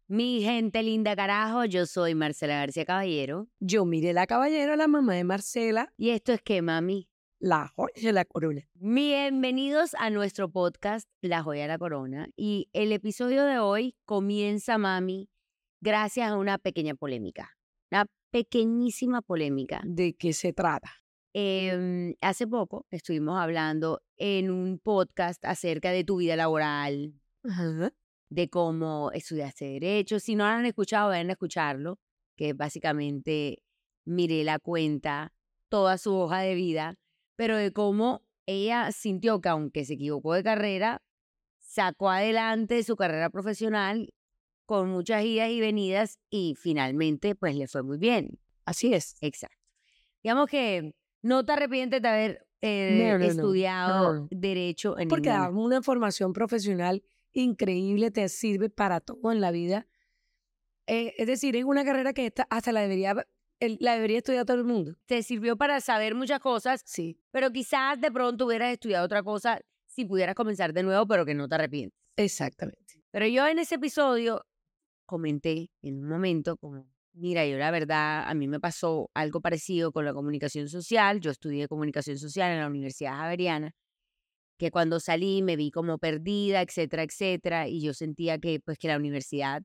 Mi gente linda carajo, yo soy Marcela García Caballero. Yo Mirela Caballero, la mamá de Marcela, ¿Y esto es qué, mami? la joya de la corona. Bienvenidos a nuestro podcast La Joya de la Corona. Y el episodio de hoy comienza, mami, gracias a una pequeña polémica. Una pequeñísima polémica. ¿De qué se trata? Hace poco estuvimos hablando en un podcast acerca de tu vida laboral, Ajá. de cómo estudiaste Derecho. Si no lo han escuchado, vayan a escucharlo, que básicamente Mirela cuenta toda su hoja de vida, pero de cómo ella sintió que aunque se equivocó de carrera, sacó adelante su carrera profesional con muchas idas y venidas y finalmente pues le fue muy bien. Así es. Exacto. Digamos que no te arrepientes de haber No. estudiado Derecho en Porque ninguna. da una formación profesional increíble, te sirve para todo en la vida. Es decir, es una carrera que hasta la debería estudiar todo el mundo. Te sirvió para saber muchas cosas, Sí, pero quizás de pronto hubieras estudiado otra cosa si pudieras comenzar de nuevo, pero que no te arrepientes. exactamente. Pero yo en ese episodio comenté en un momento como, mira, yo la verdad, a mí me pasó algo parecido con la comunicación social. Yo estudié comunicación social en la Universidad Javeriana, que cuando salí me vi como perdida, etcétera, etcétera, y yo sentía que pues que la universidad,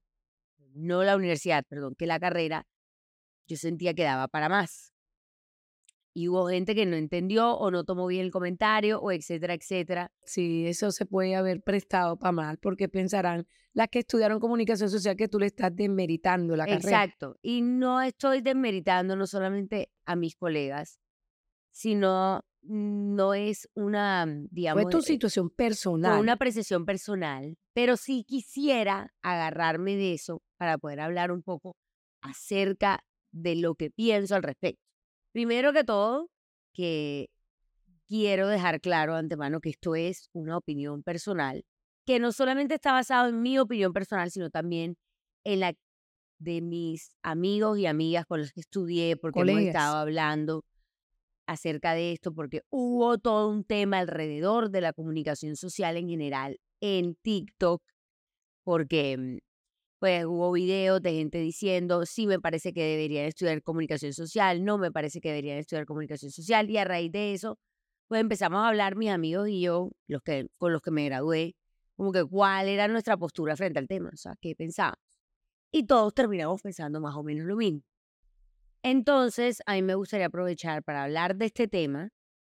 que la carrera, yo sentía que daba para más. Y hubo gente que no entendió o no tomó bien el comentario o etcétera, etcétera. Sí, eso se puede haber prestado para mal, porque pensarán las que estudiaron comunicación social que tú le estás desmeritando la carrera. Exacto. Y no estoy desmeritando no solamente a mis colegas, sino no es una, Fue digamos, tu situación fue personal. una apreciación personal, pero sí quisiera agarrarme de eso para poder hablar un poco acerca de lo que pienso al respecto. Primero que todo, que quiero dejar claro de antemano que esto es una opinión personal, que no solamente está basado en mi opinión personal, sino también en la de mis amigos y amigas con los que estudié, porque hemos Colegas. estado hablando acerca de esto, porque hubo todo un tema alrededor de la comunicación social en general en TikTok, porque pues hubo videos de gente diciendo, sí me parece que deberían estudiar comunicación social, no me parece que deberían estudiar comunicación social, y a raíz de eso, pues empezamos a hablar mis amigos y yo, con los que me gradué, como que cuál era nuestra postura frente al tema, o sea, qué pensábamos. Y todos terminamos pensando más o menos lo mismo. Entonces, a mí me gustaría aprovechar para hablar de este tema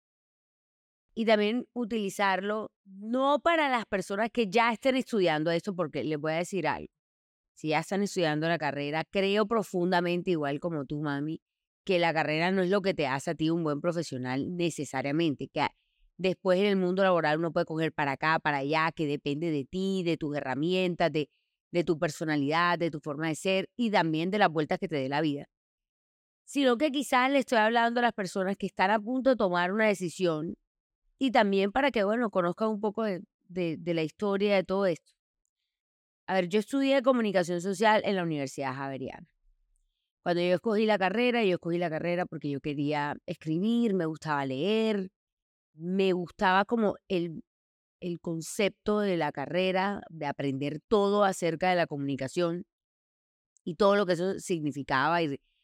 y también utilizarlo no para las personas que ya estén estudiando esto, porque les voy a decir algo. Si ya están estudiando la carrera, creo profundamente, igual como tú, mami, que la carrera no es lo que te hace a ti un buen profesional necesariamente, que después en el mundo laboral uno puede coger para acá, para allá, que depende de ti, de tus herramientas, de tu personalidad, de tu forma de ser y también de las vueltas que te dé la vida. Sino que quizás le estoy hablando a las personas que están a punto de tomar una decisión y también para que, bueno, conozcan un poco de la historia de todo esto. A ver, yo estudié comunicación social en la Universidad Javeriana. Cuando yo escogí la carrera porque yo quería escribir, me gustaba leer, me gustaba como el concepto de la carrera, de aprender todo acerca de la comunicación y todo lo que eso significaba,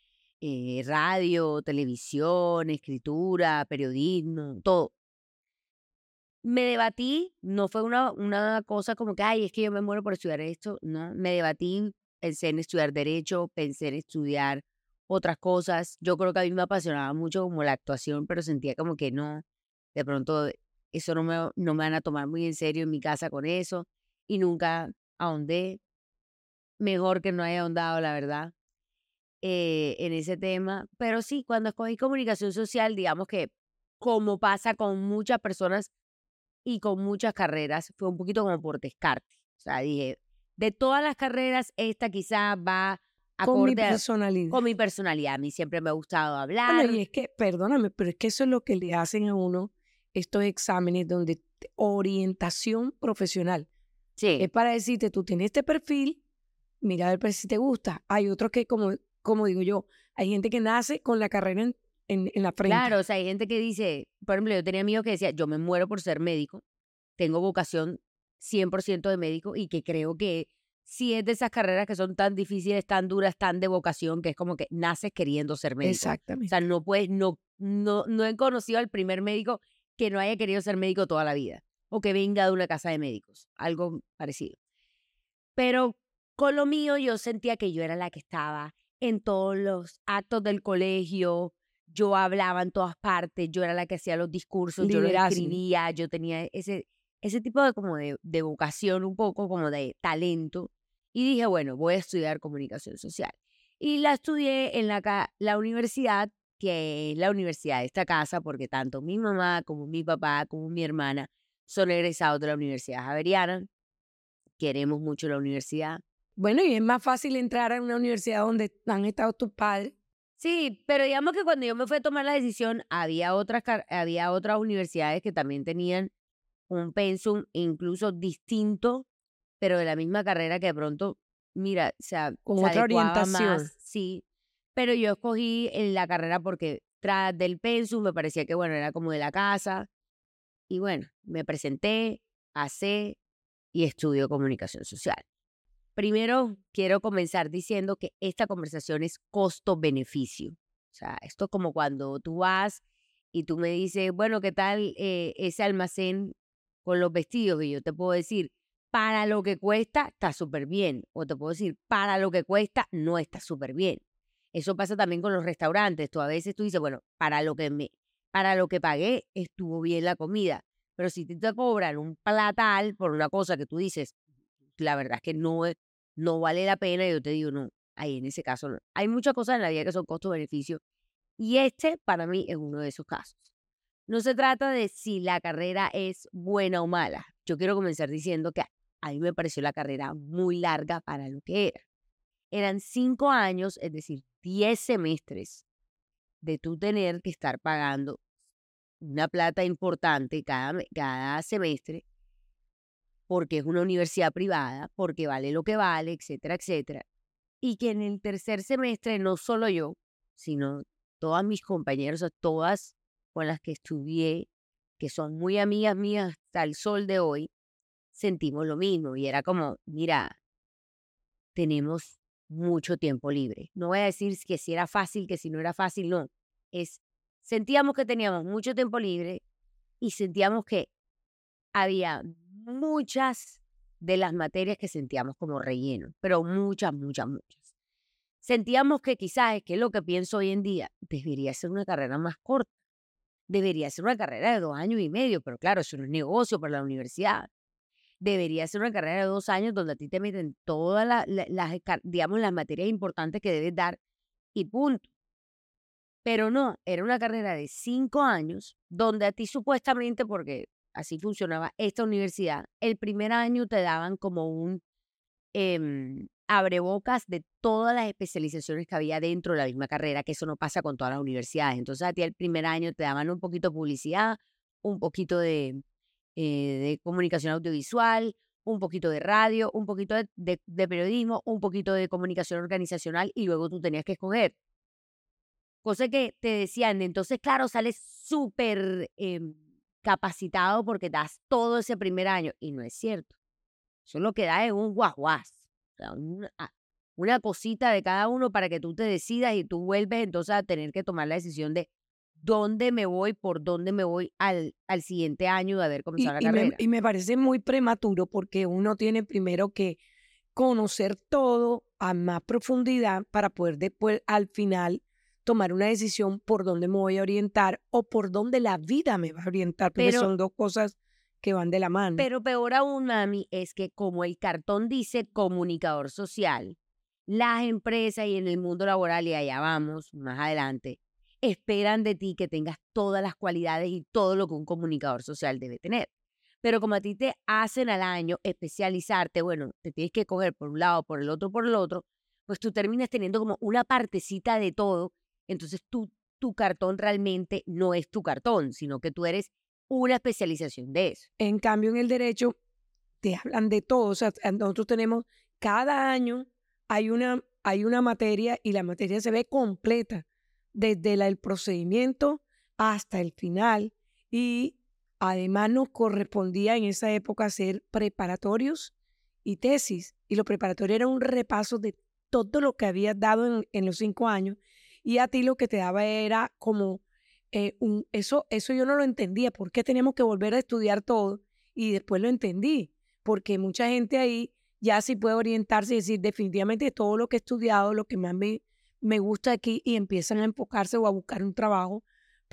radio, televisión, escritura, periodismo, todo. Me debatí, no fue una cosa como que, ay, es que yo me muero por estudiar esto, no, me debatí, pensé en estudiar Derecho, pensé en estudiar otras cosas. Yo creo que a mí me apasionaba mucho como la actuación, pero sentía como que no, de pronto eso no me van a tomar muy en serio en mi casa con eso, y nunca ahondé. Mejor que no haya ahondado, la verdad, en ese tema. Pero sí, cuando escogí comunicación social, digamos que como pasa con muchas personas y con muchas carreras, fue un poquito como por descarte. O sea, dije, de todas las carreras, esta quizás va Con mi acorde personalidad. con mi personalidad. A mí siempre me ha gustado Bueno, hablar. y es que, perdóname, pero es que eso es lo que le hacen a uno estos exámenes donde orientación profesional. Sí, Es para decirte, tú tienes este perfil, mira a ver si te gusta. Hay otros que, como digo yo, hay gente que nace con la carrera en la frente. claro. O sea, hay gente que dice, por ejemplo, yo tenía amigos que decía, yo me muero por ser médico, tengo vocación 100% de médico y que creo que sí es de esas carreras que son tan difíciles, tan duras, tan de vocación, que es como que naces queriendo ser médico. O sea, Exactamente. no puedes, no he conocido al primer médico que no haya querido ser médico toda la vida o que venga de una casa de médicos, algo parecido. Pero con lo mío yo sentía que yo era la que estaba en todos los actos del colegio, yo hablaba en todas partes, yo era la que hacía los discursos, yo los Liderazgo. escribía, yo tenía ese tipo de como de vocación, un poco como de talento. Y dije, bueno, voy a estudiar comunicación social. Y la estudié en la universidad, que es la universidad de esta casa, porque tanto mi mamá como mi papá como mi hermana son egresados de la Universidad Javeriana. Queremos mucho la universidad. Bueno, y es más fácil entrar a una universidad donde han estado tus padres. Sí, pero digamos que cuando yo me fui a tomar la decisión, había otras universidades que también tenían un pensum incluso distinto, pero de la misma carrera que de pronto, mira, Con se otra adecuaba orientación. más, sí. Pero yo escogí la carrera porque tras del pensum me parecía que, bueno, era como de la casa. Y bueno, me presenté, pasé y estudio comunicación social. Primero, quiero comenzar diciendo que esta conversación es costo-beneficio. O sea, esto es como cuando tú vas y tú me dices, bueno, ¿qué tal ese almacén con los vestidos? Y yo te puedo decir, para lo que cuesta, está súper bien. O te puedo decir, para lo que cuesta, no está súper bien. Eso pasa también con los restaurantes. Tú a veces tú dices, bueno, para lo que pagué, estuvo bien la comida. Pero si te cobran un platal por una cosa que tú dices, la verdad es que no vale la pena, yo te digo, no, ahí en ese caso no. Hay muchas cosas en la vida que son costo-beneficio y este para mí es uno de esos casos. No se trata de si la carrera es buena o mala. Yo quiero comenzar diciendo que a mí me pareció la carrera muy larga para lo que era. Eran 5 años, es decir, 10 semestres de tú tener que estar pagando una plata importante cada semestre porque es una universidad privada, porque vale lo que vale, etcétera, etcétera. Y que en el tercer semestre, no solo yo, sino todas mis compañeras, o sea, todas con las que estudié, que son muy amigas mías hasta el sol de hoy, sentimos lo mismo. Y era como, mira, tenemos mucho tiempo libre. No voy a decir que si era fácil, que si no era fácil, no. Sentíamos que teníamos mucho tiempo libre y sentíamos que había muchas de las materias que sentíamos como relleno, pero muchas, muchas, muchas. Sentíamos que quizás, es que es lo que pienso hoy en día, debería ser una carrera más corta, debería ser una carrera de 2 años y medio, pero claro, eso no es negocio para la universidad. Debería ser una carrera de 2 años donde a ti te meten todas digamos, las materias importantes que debes dar y punto. Pero no, era una carrera de 5 años donde a ti supuestamente, porque así funcionaba esta universidad, el primer año te daban como un abrebocas de todas las especializaciones que había dentro de la misma carrera, que eso no pasa con todas las universidades. Entonces a ti el primer año te daban un poquito de publicidad, un poquito de comunicación audiovisual, un poquito de radio, un poquito de periodismo, un poquito de comunicación organizacional y luego tú tenías que escoger. Cosa que te decían, entonces, claro, sales súper capacitado porque das todo ese primer año. Y no es cierto. Eso lo que da es un guajuás. O sea, una cosita de cada uno para que tú te decidas y tú vuelves entonces a tener que tomar la decisión de dónde me voy, por dónde me voy al siguiente año de haber comenzado Y, la y, me, carrera. y me parece muy prematuro porque uno tiene primero que conocer todo a más profundidad para poder después al final tomar una decisión por dónde me voy a orientar o por dónde la vida me va a orientar, porque Pero son dos cosas que van de la mano. Pero peor aún, mami, es que como el cartón dice comunicador social, las empresas y en el mundo laboral, y allá vamos más adelante, esperan de ti que tengas todas las cualidades y todo lo que un comunicador social debe tener. Pero como a ti te hacen al año especializarte, bueno, te tienes que coger por un lado, por el otro, pues tú terminas teniendo como una partecita de todo. Entonces tu cartón realmente no es tu cartón, sino que tú eres una especialización de eso. En cambio, en el derecho te hablan de todo. O sea, nosotros tenemos, cada año hay una materia y la materia se ve completa, desde el procedimiento hasta el final. Y además nos correspondía en esa época hacer preparatorios y tesis. Y lo preparatorio era un repaso de todo lo que habías dado en los 5 años. Y a ti lo que te daba era como eso yo no lo entendía. ¿Por qué teníamos que volver a estudiar todo? Y después lo entendí, porque mucha gente ahí ya sí puede orientarse y decir definitivamente todo lo que he estudiado, lo que más me gusta aquí, y empiezan a enfocarse o a buscar un trabajo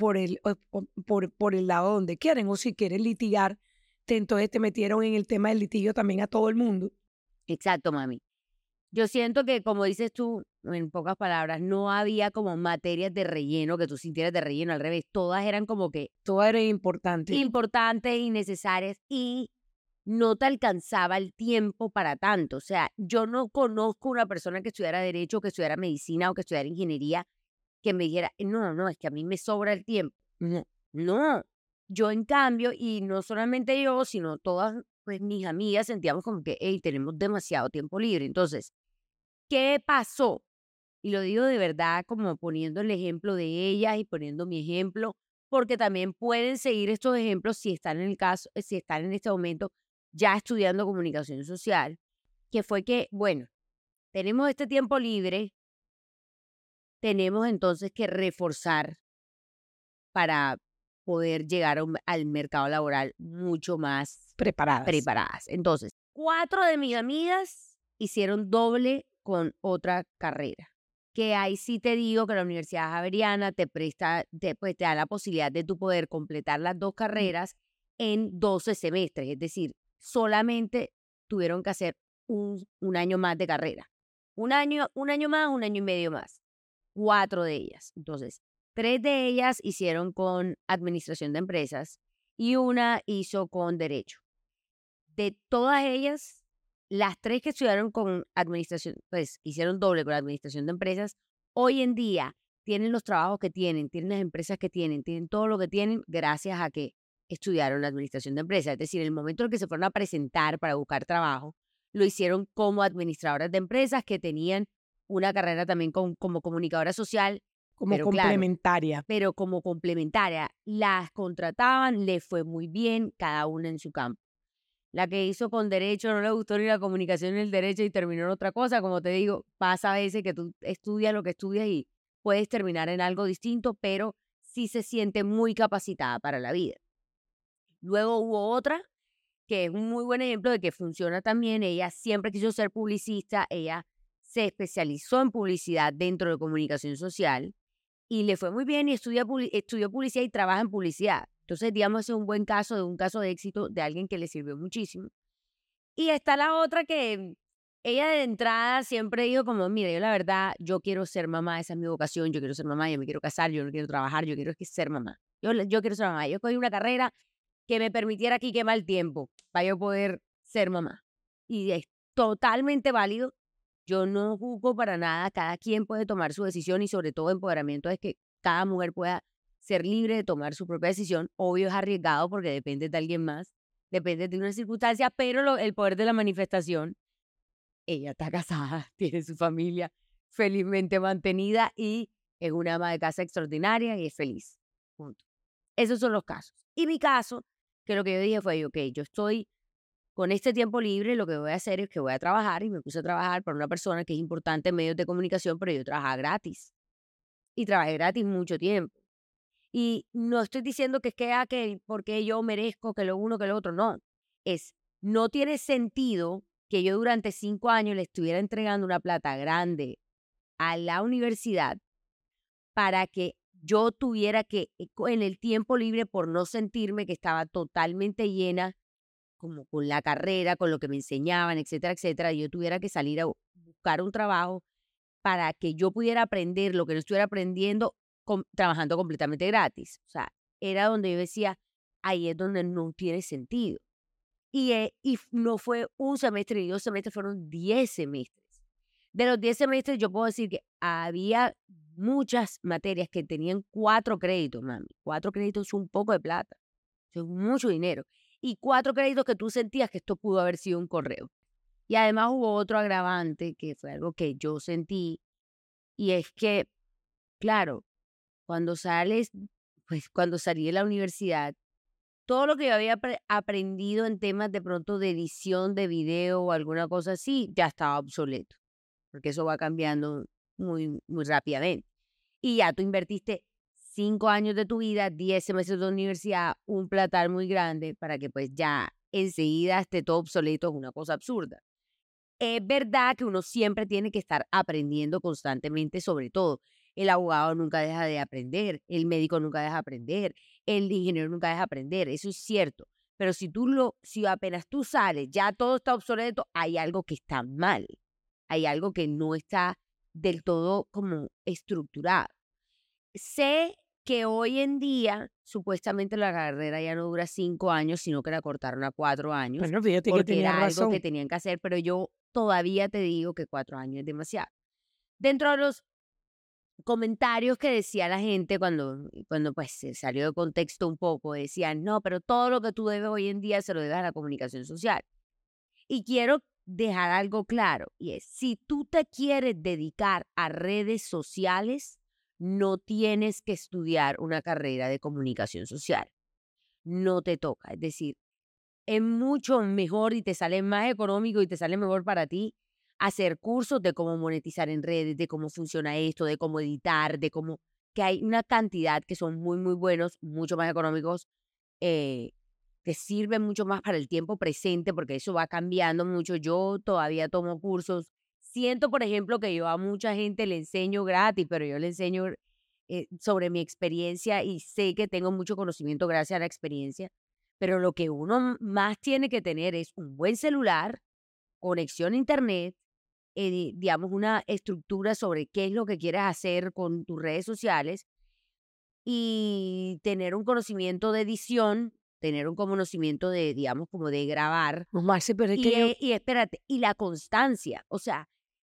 por el lado donde quieren, o si quieren litigar, entonces te metieron en el tema del litigio también a todo el mundo. Exacto, mami. Yo siento que, como dices tú, en pocas palabras, no había como materias de relleno que tú sintieras de relleno, al revés, todas eran como que Todo era importante. importantes y necesarias y no te alcanzaba el tiempo para tanto. O sea, yo no conozco una persona que estudiara derecho, que estudiara medicina o que estudiara ingeniería que me dijera, no, no, es que a mí me sobra el tiempo. No, No, yo en cambio, y no solamente yo, sino todas pues, mis amigas sentíamos como que, hey, tenemos demasiado tiempo libre. Entonces, ¿qué pasó? Y lo digo de verdad como poniendo el ejemplo de ellas y poniendo mi ejemplo, porque también pueden seguir estos ejemplos si están en el caso, si están en este momento ya estudiando comunicación social, que fue que, bueno, tenemos este tiempo libre, tenemos entonces que reforzar para poder llegar al mercado laboral mucho más preparadas. preparadas. Entonces, 4 de mis amigas hicieron doble con otra carrera, que ahí sí te digo que la Universidad Javeriana te presta, pues, te da la posibilidad de tú poder completar las 2 Mm, carreras en 12 semestres, es decir, solamente tuvieron que hacer un año más de carrera. Un año más, un año y medio más. 4 de ellas. Entonces, 3 de ellas hicieron con administración de empresas y una hizo con derecho. De todas ellas, las 3 que estudiaron con administración, pues hicieron doble con administración de empresas, hoy en día tienen los trabajos que tienen las empresas que tienen todo lo que tienen gracias a que estudiaron la administración de empresas. Es decir, en el momento en que se fueron a presentar para buscar trabajo, lo hicieron como administradoras de empresas que tenían una carrera también como comunicadora social, como pero claro, complementaria. pero como complementaria. Las contrataban, les fue muy bien, cada una en su campo. La que hizo con derecho no le gustó ni la comunicación ni el derecho y terminó en otra cosa. Como te digo, pasa a veces que tú estudias lo que estudias y puedes terminar en algo distinto, pero sí se siente muy capacitada para la vida. Luego hubo otra que es un muy buen ejemplo de que funciona también. Ella siempre quiso ser publicista, ella se especializó en publicidad dentro de comunicación social y le fue muy bien y estudió publicidad y trabaja en publicidad. Entonces, digamos, ese es un buen caso de un caso de éxito de alguien que le sirvió muchísimo. Y está la otra que ella de entrada siempre dijo como, mira, yo la verdad, yo quiero ser mamá, esa es mi vocación, yo quiero ser mamá, yo me quiero casar, yo no quiero trabajar, yo quiero ser mamá. Yo quiero ser mamá. Yo cogí una carrera que me permitiera aquí quemar el tiempo para yo poder ser mamá. Y es totalmente válido. Yo no juzgo para nada. Cada quien puede tomar su decisión y sobre todo empoderamiento es que cada mujer pueda ser libre de tomar su propia decisión. Obvio es arriesgado porque depende de alguien más, depende de una circunstancia, pero el poder de la manifestación, ella está casada, tiene su familia felizmente mantenida y es una ama de casa extraordinaria y es feliz. Punto. Esos son los casos. Y mi caso, que lo que yo dije fue, ok, yo estoy con este tiempo libre, lo que voy a hacer es que voy a trabajar y me puse a trabajar para una persona que es importante en medios de comunicación, pero yo trabajaba gratis y trabajé gratis mucho tiempo. Y no estoy diciendo que es que porque yo merezco que lo uno, que lo otro, no. Es, no tiene sentido que yo durante 5 años le estuviera entregando una plata grande a la universidad para que yo tuviera que, en el tiempo libre, por no sentirme que estaba totalmente llena, como con la carrera, con lo que me enseñaban, etcétera, etcétera, yo tuviera que salir a buscar un trabajo para que yo pudiera aprender lo que no estuviera aprendiendo trabajando completamente gratis. O sea, era donde yo decía, ahí es donde no tiene sentido. No fue un semestre ni 2 semestres, fueron 10 semestres. De los 10 semestres, yo puedo decir que había muchas materias que tenían 4 créditos, mami. 4 créditos es un poco de plata, eso es mucho dinero. Y 4 créditos que tú sentías que esto pudo haber sido un correo. Y además hubo otro agravante que fue algo que yo sentí, y es que, claro, cuando sales, pues cuando salí de la universidad, todo lo que yo había aprendido en temas de pronto de edición de video o alguna cosa así, ya estaba obsoleto, porque eso va cambiando muy, muy rápidamente. Y ya tú invertiste 5 años de tu vida, 10 semestres de universidad, un platal muy grande para que pues ya enseguida esté todo obsoleto, es una cosa absurda. Es verdad que uno siempre tiene que estar aprendiendo constantemente sobre todo. El abogado nunca deja de aprender, el médico nunca deja de aprender, el ingeniero nunca deja de aprender, eso es cierto. Pero si apenas tú sales, ya todo está obsoleto, hay algo que está mal. Hay algo que no está del todo como estructurado. Sé que hoy en día, supuestamente la carrera ya no dura 5 años, sino que la cortaron a 4 años, Bueno, fíjate que porque tenías era algo que razón. tenían que hacer, pero yo todavía te digo que 4 años es demasiado. Dentro de los comentarios que decía la gente cuando pues se salió de contexto un poco, decían, no, pero todo lo que tú debes hoy en día se lo debes a la comunicación social. Y quiero dejar algo claro, y es, si tú te quieres dedicar a redes sociales, no tienes que estudiar una carrera de comunicación social. No te toca. Es decir, es mucho mejor y te sale más económico y te sale mejor para ti hacer cursos de cómo monetizar en redes, de cómo funciona esto, de cómo editar, de cómo, que hay una cantidad que son muy, muy buenos, mucho más económicos, eh, que sirven mucho más para el tiempo presente, porque eso va cambiando mucho. Yo todavía tomo cursos. Siento, por ejemplo, que yo a mucha gente le enseño gratis, pero yo le enseño sobre mi experiencia y sé que tengo mucho conocimiento gracias a la experiencia, pero lo que uno más tiene que tener es un buen celular, conexión a internet, digamos, una estructura sobre qué es lo que quieres hacer con tus redes sociales y tener un conocimiento de edición, tener un conocimiento de, digamos, como de grabar No, Marce, pero es que yo, y espérate, y la constancia. O sea,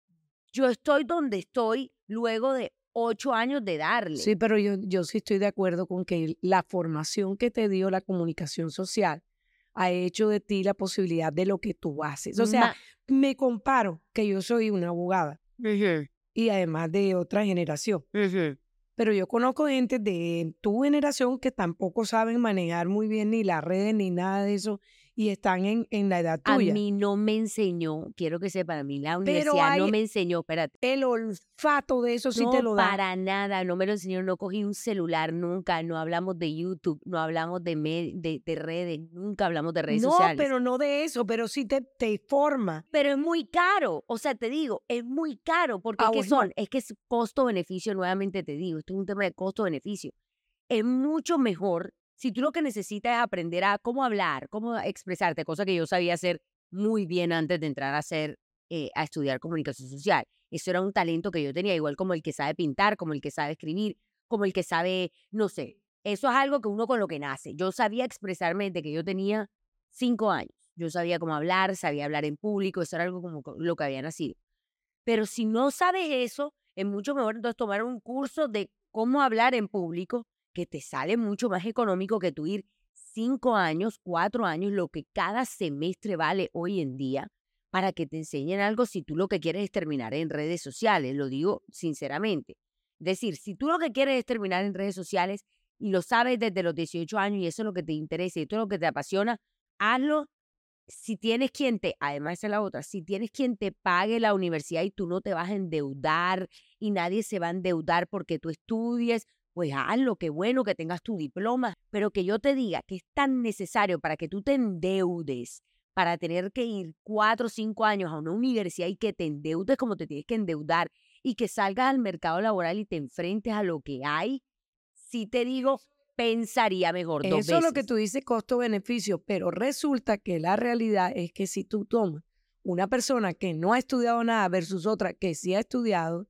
yo estoy donde estoy luego de 8 años de darle. sí, pero yo sí estoy de acuerdo con que la formación que te dio la comunicación social ha hecho de ti la posibilidad de lo que tú haces. O sea, Ma- me comparo que yo soy una abogada Ujú, y además de otra generación. ujú. Pero yo conozco gente de tu generación que tampoco saben manejar muy bien ni las redes ni nada de eso y están en la edad A tuya. mí no me enseñó, quiero que sepa, a mí la Pero universidad no hay me enseñó, espérate. el olfato de eso sí te No, lo da. para nada, no me lo enseñó, no cogí un celular nunca, no hablamos de YouTube, no hablamos de redes, nunca hablamos de redes No, sociales. pero no de eso, pero sí te forma. Pero es muy caro, o sea, te digo, es muy caro, porque Ah, es que bueno, es que es costo-beneficio, nuevamente te digo, esto es un tema de costo-beneficio. Es mucho mejor si tú lo que necesitas es aprender a cómo hablar, cómo expresarte, cosa que yo sabía hacer muy bien antes de entrar a estudiar comunicación social. Eso era un talento que yo tenía, igual como el que sabe pintar, como el que sabe escribir, como el que sabe, no sé, eso es algo que uno con lo que nace. Yo sabía expresarme desde que yo tenía 5 años. Yo sabía cómo hablar, sabía hablar en público, eso era algo como lo que había nacido. Pero si no sabes eso, es mucho mejor entonces tomar un curso de cómo hablar en público, que te sale mucho más económico que tú ir 5 años, 4 años, lo que cada semestre vale hoy en día, para que te enseñen algo si tú lo que quieres es terminar en redes sociales, lo digo sinceramente. Es decir, si tú lo que quieres es terminar en redes sociales y lo sabes desde los 18 años y eso es lo que te interesa y esto es lo que te apasiona, hazlo si tienes quien te, además esa es la otra, si tienes quien te pague la universidad y tú no te vas a endeudar y nadie se va a endeudar porque tú estudies, pues hazlo, qué bueno que tengas tu diploma, pero que yo te diga que es tan necesario para que tú te endeudes, para tener que ir 4 o 5 años a una universidad y que te endeudes como te tienes que endeudar y que salgas al mercado laboral y te enfrentes a lo que hay, si te digo, pensaría mejor 2 eso es lo que veces. tú dices costo-beneficio, pero resulta que la realidad es que si tú tomas una persona que no ha estudiado nada versus otra que sí ha estudiado,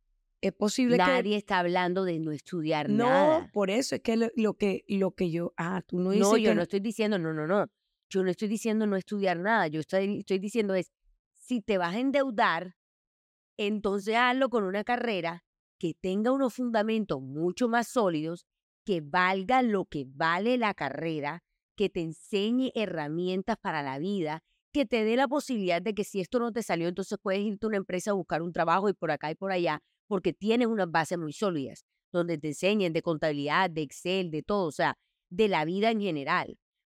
es posible que Nadie está hablando de no estudiar no, nada. por eso es que lo que yo, tú no No, dices yo que no no. estoy diciendo, no, no, no. Yo no estoy diciendo no estudiar nada. Yo estoy diciendo es, si te vas a endeudar, entonces hazlo con una carrera que tenga unos fundamentos mucho más sólidos, que valga lo que vale la carrera, que te enseñe herramientas para la vida, que te dé la posibilidad de que si esto no te salió, entonces puedes irte a una empresa a buscar un trabajo y por acá y por allá, porque tienes unas bases muy sólidas, donde te enseñen de contabilidad, de Excel, de todo, o sea, de la vida en general.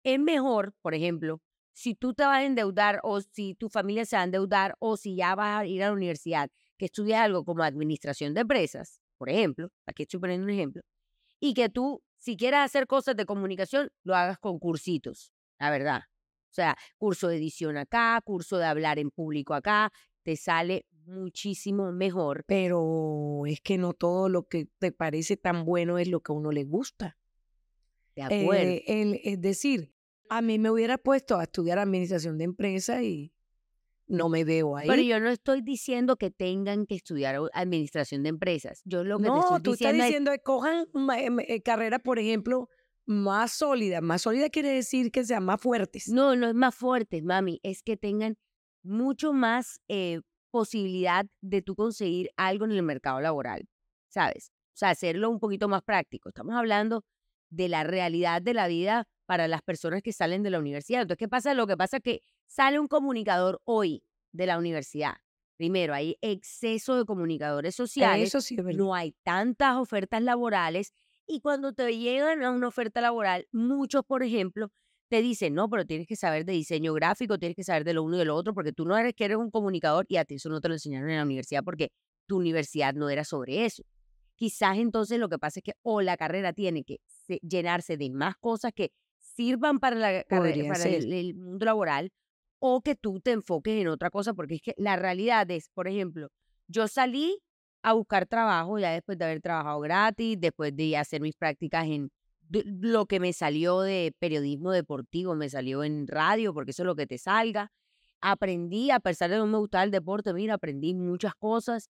es mejor, por ejemplo, si tú te vas a endeudar o si tu familia se va a endeudar o si ya vas a ir a la universidad, que estudies algo como administración de empresas, por ejemplo, aquí estoy poniendo un ejemplo, y que tú, si quieres hacer cosas de comunicación, lo hagas con cursitos, la verdad. O sea, curso de edición acá, curso de hablar en público acá, te sale muchísimo mejor. Pero es que no todo lo que te parece tan bueno es lo que a uno le gusta. De acuerdo. Es decir, a mí me hubiera puesto a estudiar administración de empresas y no me veo Pero ahí. yo no estoy diciendo que tengan que estudiar administración de empresas. Yo lo que te No, estoy tú estás diciendo es, diciendo escojan carreras, por ejemplo, más sólidas. Más sólida quiere decir que sean más fuertes. no, no es más fuerte, mami, es que tengan mucho más posibilidad de tú conseguir algo en el mercado laboral, ¿sabes? O sea, hacerlo un poquito más práctico. Estamos hablando de la realidad de la vida para las personas que salen de la universidad. Entonces, ¿qué pasa? Lo que pasa es que sale un comunicador hoy de la universidad. Primero, hay exceso de comunicadores sociales, Eso sí es verdad. no hay tantas ofertas laborales y cuando te llegan a una oferta laboral, muchos, por ejemplo, te dicen, no, pero tienes que saber de diseño gráfico, tienes que saber de lo uno y de lo otro, porque tú no eres que eres un comunicador y a ti eso no te lo enseñaron en la universidad porque tu universidad no era sobre eso. Quizás entonces lo que pasa es que o la carrera tiene que llenarse de más cosas que sirvan para Podría para ser. el mundo laboral o que tú te enfoques en otra cosa, porque es que la realidad es, por ejemplo, yo salí a buscar trabajo ya después de haber trabajado gratis, después de hacer mis prácticas en lo que me salió de periodismo deportivo, me salió en radio, porque eso es lo que te salga. Aprendí, a pesar de que no me gustaba el deporte, mira, aprendí muchas cosas.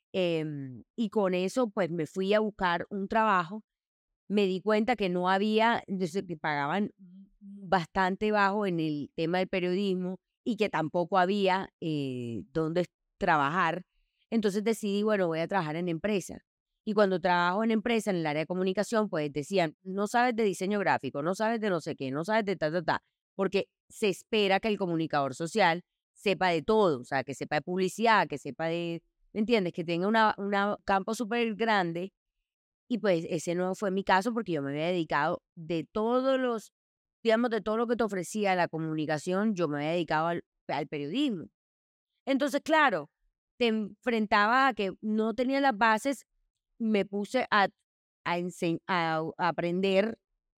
Y con eso, pues me fui a buscar un trabajo. Me di cuenta que no había, entonces, que pagaban bastante bajo en el tema del periodismo y que tampoco había dónde trabajar. Entonces decidí, bueno, voy a trabajar en empresa. Y cuando trabajo en empresa, en el área de comunicación, pues decían, no sabes de diseño gráfico, no sabes de no sé qué, no sabes de ta, ta, ta, porque se espera que el comunicador social sepa de todo, o sea, que sepa de publicidad, que sepa de, ¿me entiendes? Que tenga una campo súper grande y pues ese no fue mi caso porque yo me había dedicado de todos los, digamos, de todo lo que te ofrecía la comunicación, yo me había dedicado al periodismo. Entonces, claro, te enfrentaba a que no tenía las bases, me puse a aprender,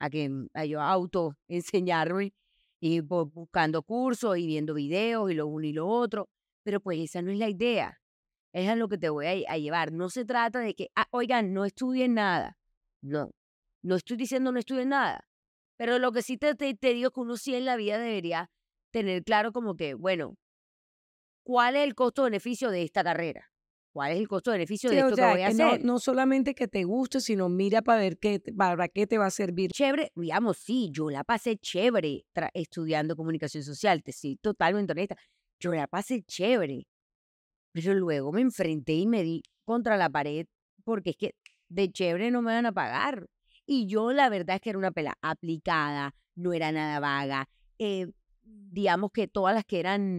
a yo auto enseñarme y buscando cursos y viendo videos y lo uno y lo otro, pero pues esa no es la idea. Es a lo que te voy a llevar. No se trata de que, oigan, no estudien nada. No, no estoy diciendo no estudien nada. Pero lo que sí te digo es que uno sí en la vida debería tener claro como que, bueno, ¿cuál es el costo-beneficio de esta carrera? ¿Cuál es el costo-beneficio Sí, de o esto que sea, voy a que no, hacer? no solamente que te guste, sino mira para ver para qué te va a servir. Chévere, digamos, sí, yo la pasé chévere estudiando comunicación social, te soy totalmente honesta. Yo la pasé chévere. Pero luego me enfrenté y me di contra la pared, porque es que de chévere no me van a pagar. Y yo la verdad es que era una pela aplicada, no era nada vaga. Digamos que todas las que eran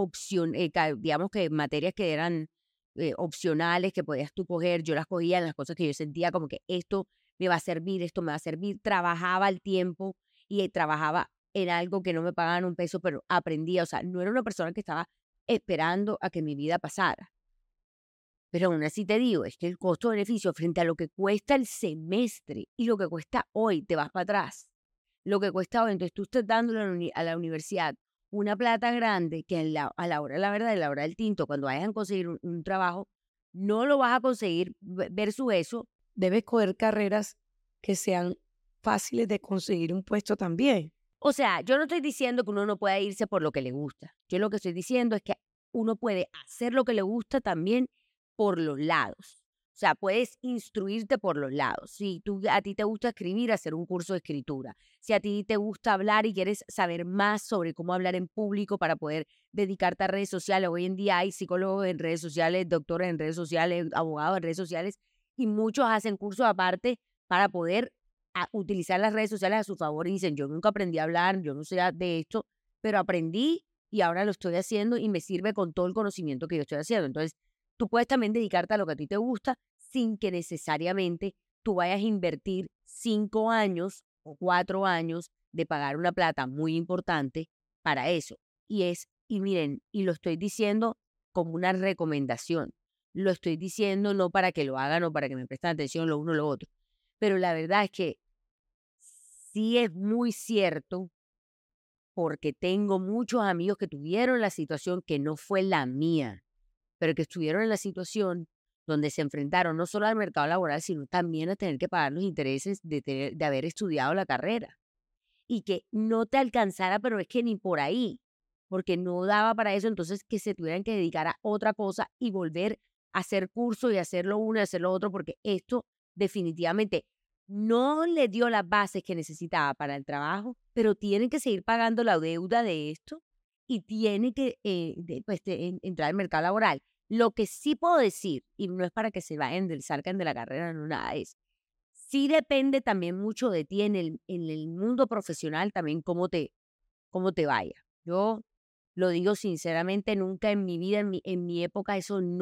digamos que materias que eran opcionales, que podías tú coger, yo las cogía en las cosas que yo sentía como que esto me va a servir, esto me va a servir. Trabajaba al tiempo y trabajaba en algo que no me pagaban un peso, pero aprendía. O sea, no era una persona que estaba esperando a que mi vida pasara. Pero aún así te digo, es que el costo-beneficio frente a lo que cuesta el semestre y lo que cuesta hoy, te vas para atrás. Lo que cuesta hoy, entonces tú estás dando a la universidad una plata grande que a la hora de la verdad, a la hora del tinto, cuando vayas a conseguir un trabajo, no lo vas a conseguir versus eso. Debes coger carreras que sean fáciles de conseguir un puesto también. O sea, yo no estoy diciendo que uno no pueda irse por lo que le gusta. Yo lo que estoy diciendo es que uno puede hacer lo que le gusta también por los lados. O sea, puedes instruirte por los lados. Si a ti te gusta escribir, hacer un curso de escritura. Si a ti te gusta hablar y quieres saber más sobre cómo hablar en público para poder dedicarte a redes sociales. Hoy en día hay psicólogos en redes sociales, doctores en redes sociales, abogados en redes sociales y muchos hacen cursos aparte para poder a utilizar las redes sociales a su favor y dicen, yo nunca aprendí a hablar, yo no sé de esto, pero aprendí y ahora lo estoy haciendo y me sirve con todo el conocimiento que yo estoy haciendo. Entonces, tú puedes también dedicarte a lo que a ti te gusta sin que necesariamente tú vayas a invertir 5 años o 4 años de pagar una plata muy importante para eso. Y miren, y lo estoy diciendo como una recomendación. Lo estoy diciendo no para que lo hagan o para que me presten atención lo uno o lo otro. Pero la verdad es que sí es muy cierto porque tengo muchos amigos que tuvieron la situación que no fue la mía, pero que estuvieron en la situación donde se enfrentaron no solo al mercado laboral, sino también a tener que pagar los intereses de haber estudiado la carrera y que no te alcanzara, pero es que ni por ahí, porque no daba para eso, entonces que se tuvieran que dedicar a otra cosa y volver a hacer curso y hacerlo uno y hacerlo otro, porque esto definitivamente no le dio las bases que necesitaba para el trabajo, pero tienen que seguir pagando la deuda de esto y tiene que entrar al mercado laboral. Lo que sí puedo decir, y no es para que se vayan salgan de la carrera, no nada, es sí depende también mucho de ti en el mundo profesional también cómo te vaya. Yo lo digo sinceramente, nunca en mi vida, en mi época,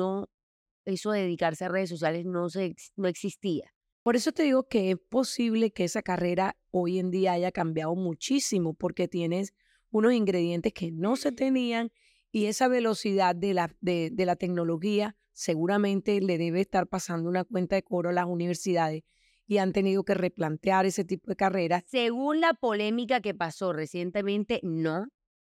eso de dedicarse a redes sociales no existía. Por eso te digo que es posible que esa carrera hoy en día haya cambiado muchísimo porque tienes unos ingredientes que no se tenían y esa velocidad de la tecnología seguramente le debe estar pasando una cuenta de cobro a las universidades y han tenido que replantear ese tipo de carreras. Según la polémica que pasó recientemente, no.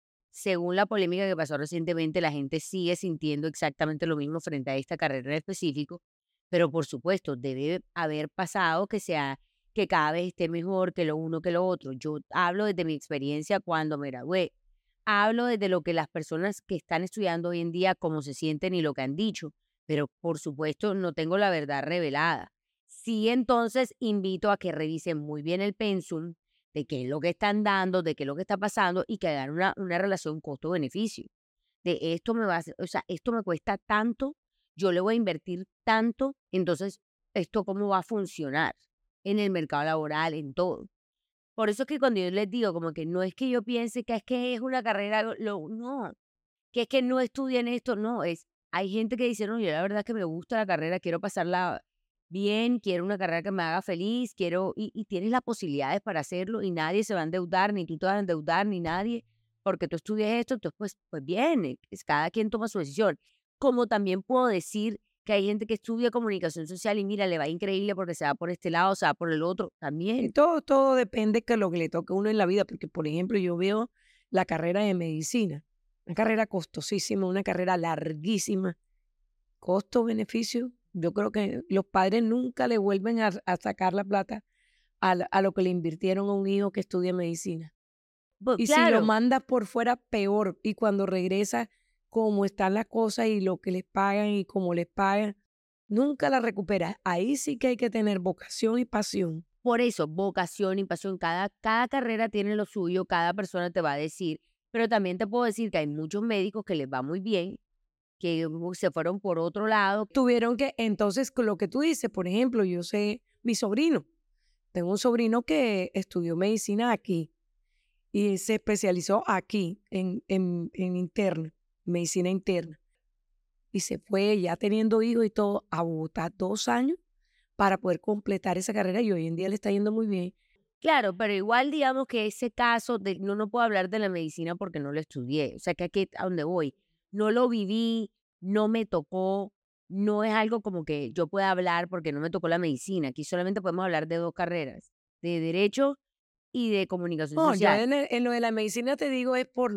Según la polémica que pasó recientemente, la gente sigue sintiendo exactamente lo mismo frente a esta carrera en específico, pero por supuesto, debe haber pasado que cada vez esté mejor que lo uno que lo otro. Yo hablo desde mi experiencia cuando me gradué, hablo desde lo que las personas que están estudiando hoy en día, cómo se sienten y lo que han dicho, pero por supuesto no tengo la verdad revelada. Sí, entonces invito a que revisen muy bien el pensum, de qué es lo que están dando, de qué es lo que está pasando y que hagan una relación costo-beneficio. De esto me va a hacer, o sea, esto me cuesta tanto, yo le voy a invertir tanto, entonces, ¿esto cómo va a funcionar en el mercado laboral, en todo? Por eso es que cuando yo les digo, como que no es que yo piense que es una carrera, no, que es que no estudien esto, no, hay gente que dice, no, yo la verdad es que me gusta la carrera, quiero pasarla bien, quiero una carrera que me haga feliz, y tienes las posibilidades para hacerlo y nadie se va a endeudar, ni tú te vas a endeudar, ni nadie, porque tú estudias esto, entonces pues bien, cada quien toma su decisión. Como también puedo decir que hay gente que estudia comunicación social y mira, le va increíble porque se va por este lado, se va por el otro, también. Todo depende de lo que le toque a uno en la vida, porque por ejemplo yo veo la carrera de medicina, una carrera costosísima, una carrera larguísima, costo-beneficio. Yo creo que los padres nunca le vuelven a sacar la plata a lo que le invirtieron a un hijo que estudia medicina. Pues Y si lo claro, mandas por fuera, peor. Y cuando regresa, como están las cosas y lo que les pagan y cómo les pagan, nunca la recuperas. Ahí sí que hay que tener vocación y pasión. por eso, vocación y pasión, cada carrera tiene lo suyo, cada persona te va a decir, pero también te puedo decir que hay muchos médicos que les va muy bien, que se fueron por otro lado. Tuvieron que, entonces, con lo que tú dices, por ejemplo, yo sé, mi sobrino, tengo un sobrino que estudió medicina aquí y se especializó aquí en interna, medicina interna. Y se fue ya teniendo hijos y todo a Bogotá 2 años para poder completar esa carrera y hoy en día le está yendo muy bien. Claro, pero igual digamos que ese caso, no puedo hablar de la medicina porque no lo estudié, o sea que aquí a donde voy, no lo viví, no me tocó, no es algo como que yo pueda hablar porque no me tocó la medicina, aquí solamente podemos hablar de dos carreras, de derecho y de comunicación No, yo social. en lo de la medicina te digo es por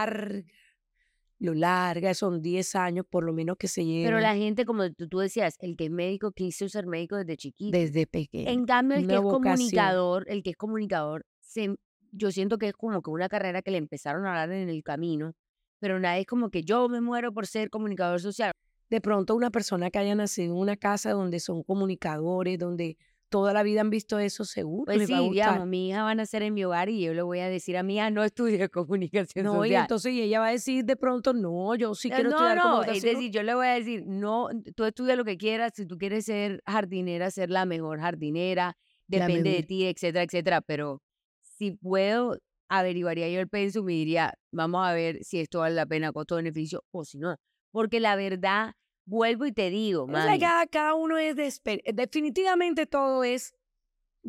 lo larga, son 10 años por lo menos que se Pero lleva la gente, como tú decías, el que es médico quiso ser médico desde chiquito. desde pequeño, En cambio, una vocación. el que es comunicador, yo siento que es como que una carrera que le empezaron a dar en el camino, pero nadie es como que yo me muero por ser comunicador social. De pronto una persona que haya nacido en una casa donde son comunicadores, donde toda la vida han visto eso, seguro Pues les va a sí, gustar. digamos, mi hija va a nacer en mi hogar y yo le voy a decir a mi hija, no estudie comunicación No, y social. entonces ella va a decir de pronto, no, yo sí quiero No, estudiar no, es comunicación. decir, yo le voy a decir, no, tú estudia lo que quieras, si tú quieres ser jardinera, ser la mejor jardinera, La depende de mejor. ti, etcétera, etcétera, pero si puedo, averiguaría yo el pensum y diría, vamos a ver si esto vale la pena costo-beneficio o si no, porque la verdad, vuelvo y te digo, Es la mami, cada uno es definitivamente todo es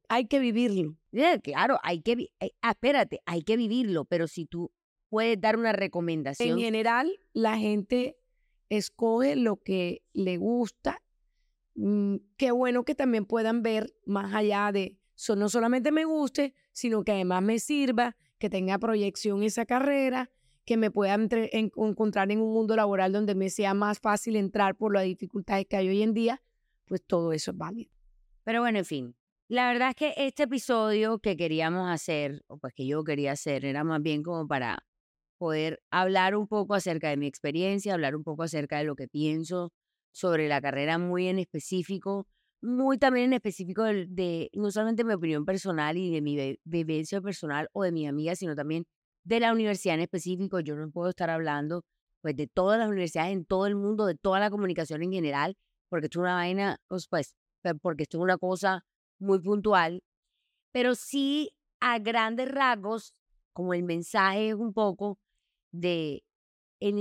hay que vivirlo. Claro, espérate, hay que vivirlo, pero si tú puedes dar una En recomendación, general, la gente escoge lo que le gusta. Qué bueno que también puedan ver más allá de, no solamente me guste, sino que además me sirva, que tenga proyección esa carrera, que me pueda encontrar en un mundo laboral donde me sea más fácil entrar por las dificultades que hay hoy en día, pues todo eso es válido. pero bueno, en fin. La verdad es que este episodio que queríamos hacer, o pues que yo quería hacer, era más bien como para poder hablar un poco acerca de mi experiencia, hablar un poco acerca de lo que pienso sobre la carrera muy en específico, muy también en específico de no solamente mi opinión personal y de mi vivencia personal o de mis amigas, sino también de la universidad en específico. Yo no puedo estar hablando pues de todas las universidades en todo el mundo, de toda la comunicación en general, porque esto es una vaina, porque esto es una cosa muy puntual, pero sí a grandes rasgos, como el mensaje es un poco de en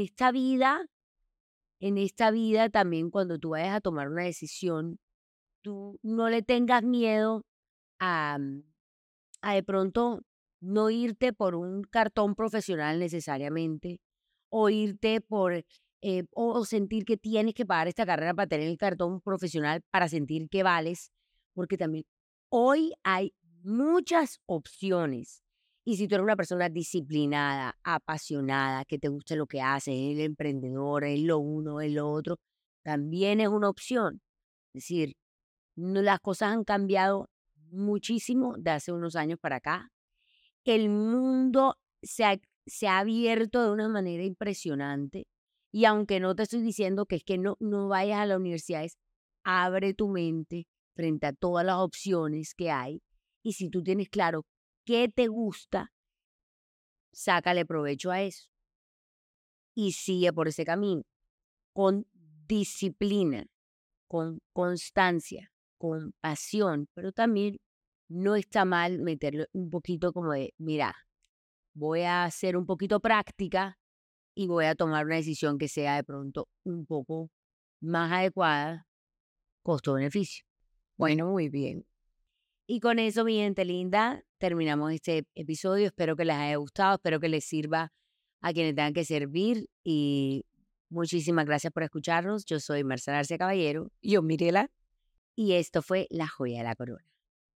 en esta vida también cuando tú vayas a tomar una decisión, tú no le tengas miedo a, a de pronto no irte por un cartón profesional necesariamente, o irte por, o sentir que tienes que pagar esta carrera para tener el cartón profesional para sentir que vales, porque también hoy hay muchas opciones. Y si tú eres una persona disciplinada, apasionada, que te gusta lo que haces, el emprendedor, es lo uno, es lo otro, también es una opción. Es decir, las cosas han cambiado muchísimo de hace unos años para acá. El mundo se ha abierto de una manera impresionante. Y aunque no te estoy diciendo que es que no vayas a la universidad, abre tu mente frente a todas las opciones que hay. Y si tú tienes claro qué te gusta, sácale provecho a eso y sigue por ese camino con disciplina, con constancia, con pasión, pero también no está mal meterle un poquito como de, mira, voy a hacer un poquito práctica y voy a tomar una decisión que sea de pronto un poco más adecuada, costo-beneficio. Bueno, muy bien. Y con eso, mi gente linda, terminamos este episodio. Espero que les haya gustado, espero que les sirva a quienes tengan que servir y muchísimas gracias por escucharnos. Yo soy Marcela Arcia Caballero Yo, Mirela. y esto fue La Joya de la Corona.